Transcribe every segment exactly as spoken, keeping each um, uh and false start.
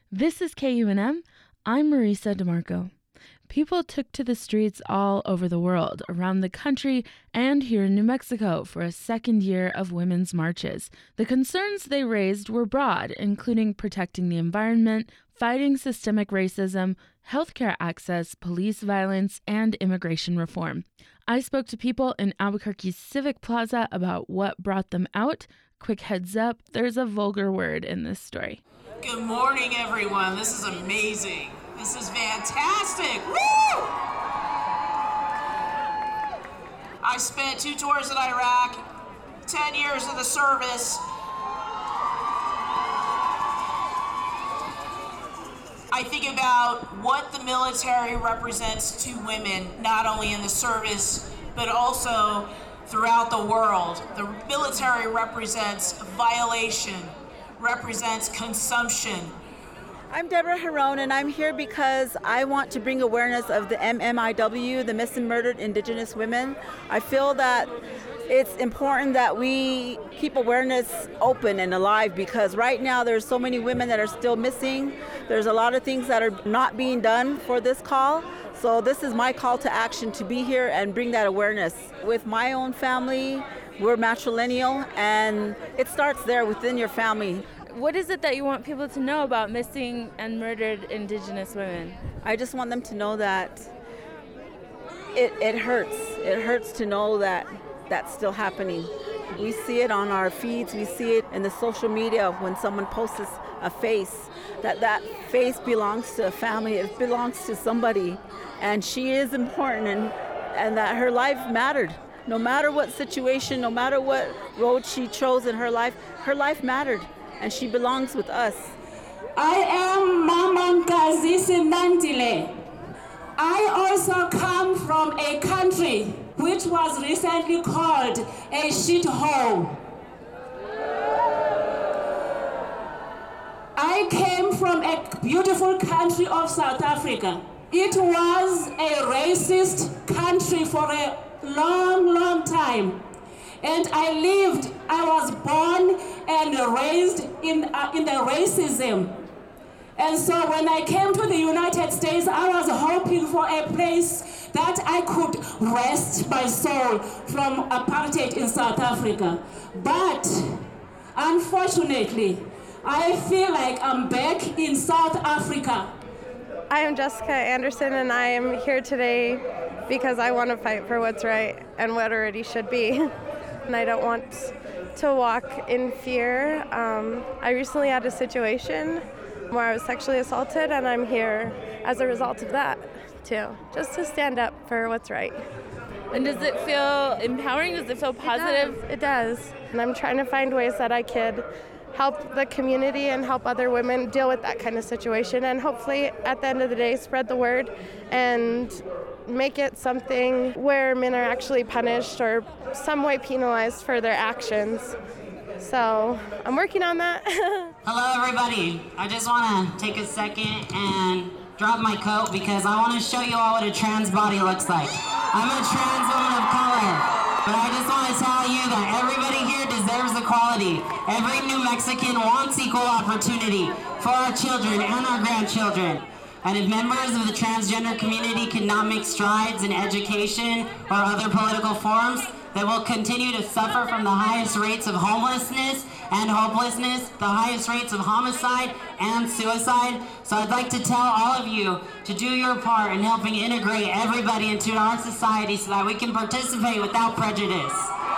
This is K U N M. I'm Marisa DeMarco. People took to the streets all over the world, around the country, and here in New Mexico for a second year of women's marches. The concerns they raised were broad, including protecting the environment, fighting systemic racism, healthcare access, police violence, and immigration reform. I spoke to people in Albuquerque's Civic Plaza about what brought them out. Quick heads up, there's a vulgar word in this story. Good morning, everyone. This is amazing. This is fantastic. Woo! I spent two tours in Iraq, ten years in the service. I think about what the military represents to women, not only in the service, but also throughout the world. The military represents violation, represents consumption. I'm Deborah Herone, and I'm here because I want to bring awareness of the M M I W, the Missing and Murdered Indigenous Women. I feel that it's important that we keep awareness open and alive, because right now there's so many women that are still missing. There's a lot of things that are not being done for this call. So this is my call to action, to be here and bring that awareness. With my own family, we're matrilineal, and it starts there within your family. What is it that you want people to know about missing and murdered Indigenous women? I just want them to know that it, it hurts. It hurts to know that that's still happening. We see it on our feeds. We see it in the social media when someone posts a face, that that face belongs to a family. It belongs to somebody, and she is important, and, and that her life mattered. No matter what situation, no matter what road she chose in her life, her life mattered, and she belongs with us. I am Mamankazi Simantile. I also come from a country which was recently called a shithole. I came from a beautiful country of South Africa. It was a racist country for a long, long time. And I lived, I was born and raised in, uh, in the racism. And so when I came to the United States, I was hoping for a place that I could rest my soul from apartheid in South Africa. But unfortunately, I feel like I'm back in South Africa. I am Jessica Anderson, and I am here today because I want to fight for what's right and what already should be. And I don't want to walk in fear. Um, I recently had a situation where I was sexually assaulted, and I'm here as a result of that, too, just to stand up for what's right. And does it feel empowering? Does it feel positive? It does. It does. And I'm trying to find ways that I could help the community and help other women deal with that kind of situation, and hopefully at the end of the day spread the word and make it something where men are actually punished or some way penalized for their actions. So I'm working on that. Hello everybody. I just want to take a second and drop my coat because I want to show you all what a trans body looks like. I'm a trans woman of color, but I just want to tell you that everybody here deserves equality. Every New Mexican wants equal opportunity for our children and our grandchildren. And if members of the transgender community cannot make strides in education or other political forums, they will continue to suffer from the highest rates of homelessness and hopelessness, the highest rates of homicide and suicide. So I'd like to tell all of you to do your part in helping integrate everybody into our society so that we can participate without prejudice.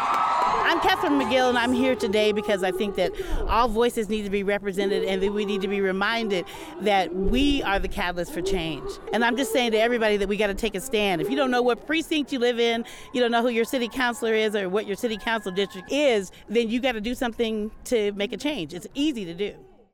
I'm Catherine McGill, and I'm here today because I think that all voices need to be represented, and that we need to be reminded that we are the catalyst for change. And I'm just saying to everybody that we got to take a stand. If you don't know what precinct you live in, you don't know who your city councilor is or what your city council district is, then you got to do something to make a change. It's easy to do.